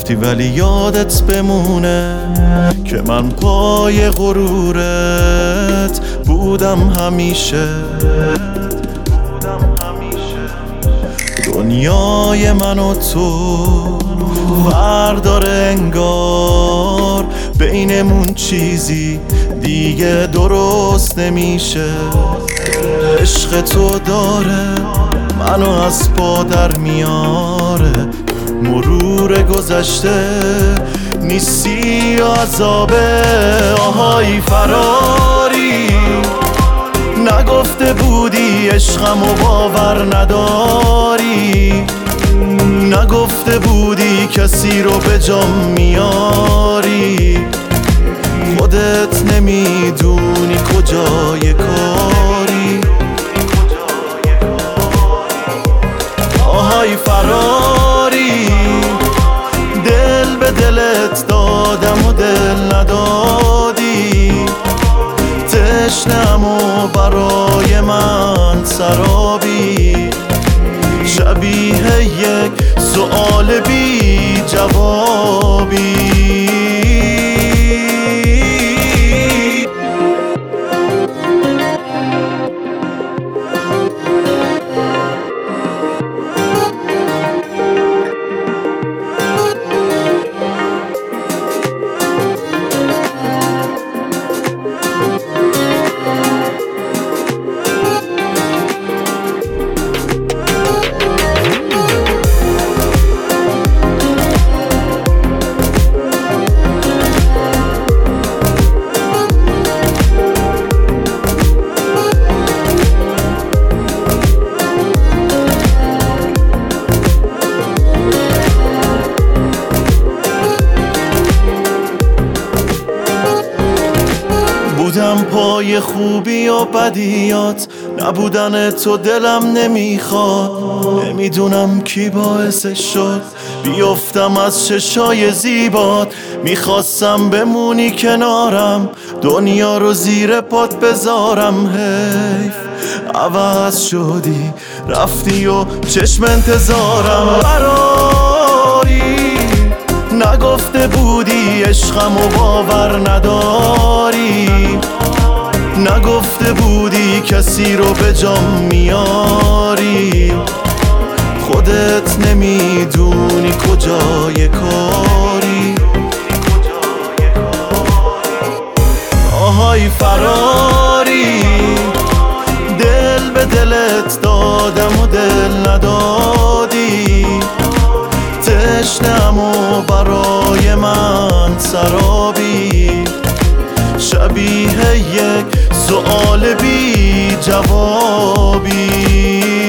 رفتی ولی یادت بمونه که من پای غرورت بودم همیشه. دنیای من و تو فرق داره انگار، بینمون چیزی دیگه درست نمیشه. عشق تو داره منو از پا در میاره، مرور گذشته نیستی و عذابه. آهای فراری، نگفته بودی عشقمو باور نداری، نگفته بودی کسی رو به جام میاری. خودت نمیدونی کجای کاری. آهای فراری، دل به دلت دادم و دل ندادی. تشنم و برای من سرابی، شبیه یک سؤال بی جوابی. بودم پای خوبی و بدیات، نبودن تو دلم نمیخواد. نمیدونم کی باعثش شد بیفتم از چشای زیبات. میخواستم بمونی کنارم، دنیا رو زیر پات بذارم. حیف عوض شدی رفتی و چشم انتظارم. فراری، نگفته بودی عشقمو باور نداری، نگفته بودی کسی رو به جام میاری. خودت نمیدونی کجای کاری. آهای فراری، دل به دلت دادم و دل ندادی. تشنم و برای من سرابی، شبیه یک سؤال بی جوابی.